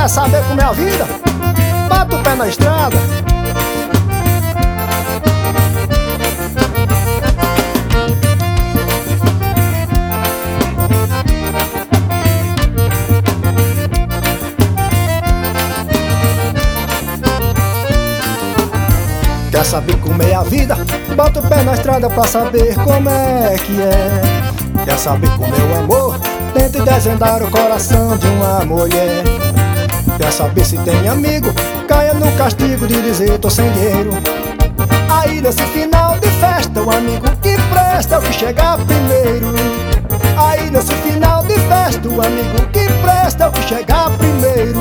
Quer saber como é a vida? Bota o pé na estrada. Quer saber como é a vida? Bota o pé na estrada pra saber como é que é. Quer saber como é o amor? Tente desvendar o coração de uma mulher. Quer saber se tem amigo? Caia no castigo de dizer tô sem dinheiro. Aí nesse final de festa, o amigo que presta é o que chega primeiro. Aí nesse final de festa, o amigo que presta é o que chega primeiro.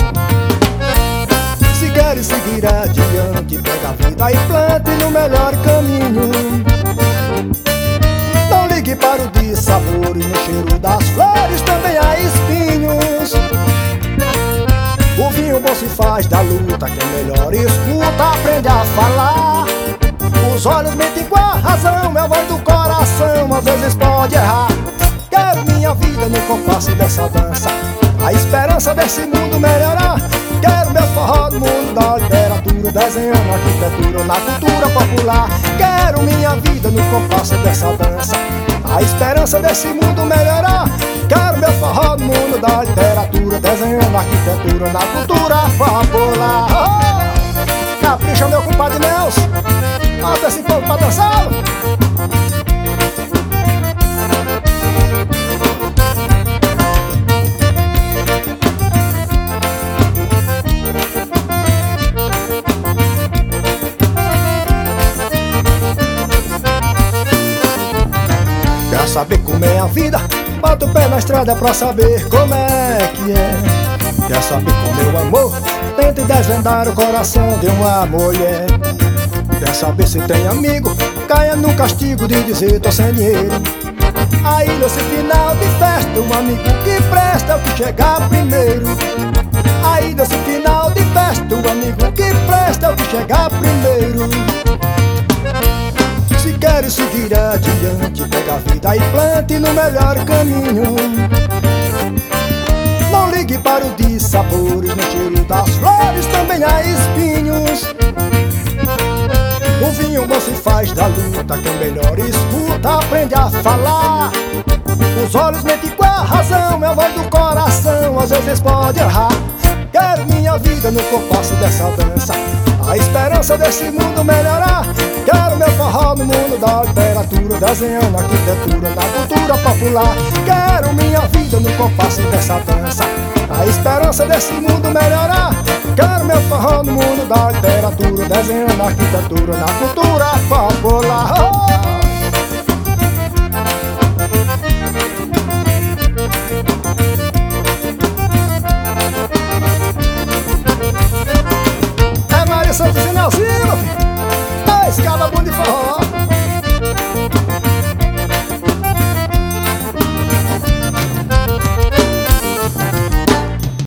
Se queres seguir adiante, pega a vida e plante no melhor caminho. Não ligue para o dissabor e no cheiro das flores também há espinhos. O vinho bom se faz da luta, quem melhor escuta aprende a falar. Os olhos mentem com a razão, é a voz do coração, às vezes pode errar. Quero minha vida no compasso dessa dança, a esperança desse mundo melhorar. Quero meu forró no mundo da literatura, desenhando arquitetura na cultura popular. Quero minha vida no compasso dessa dança, a esperança desse mundo melhorar. Quero meu forró no mundo da literatura, desenhando arquitetura na cultura popular. Oh! Capricha, meu compadre Nelson, bota esse povo pra dançar. Quer saber como é a vida? Bota o pé na estrada pra saber como é que é. Quer saber como é o amor? Tente desvendar o coração de uma mulher. Quer saber se tem amigo? Caia no castigo de dizer tô sem dinheiro. Aí nesse final de festa, o amigo que presta é o que chega primeiro. Aí nesse final de festa, o amigo que presta é o que chega primeiro. Se queres seguir adiante, pega a vida e plante no melhor caminho. Não ligue para o dissabores, no cheiro das flores também há espinhos. O vinho bom se faz da luta, quem melhor escuta aprende a falar. Os olhos mentem com a razão, é a voz do coração, às vezes pode errar. Quero minha vida no compasso dessa dança, a esperança desse mundo melhorar. Quero meu forró no mundo da literatura, desenhando arquitetura na cultura popular. Quero minha vida no compasso dessa dança, a esperança desse mundo melhorar. Quero meu forró no mundo da literatura, desenhando arquitetura na cultura popular. Oh! Santos e Nelsinho, dois cabos bons de forró.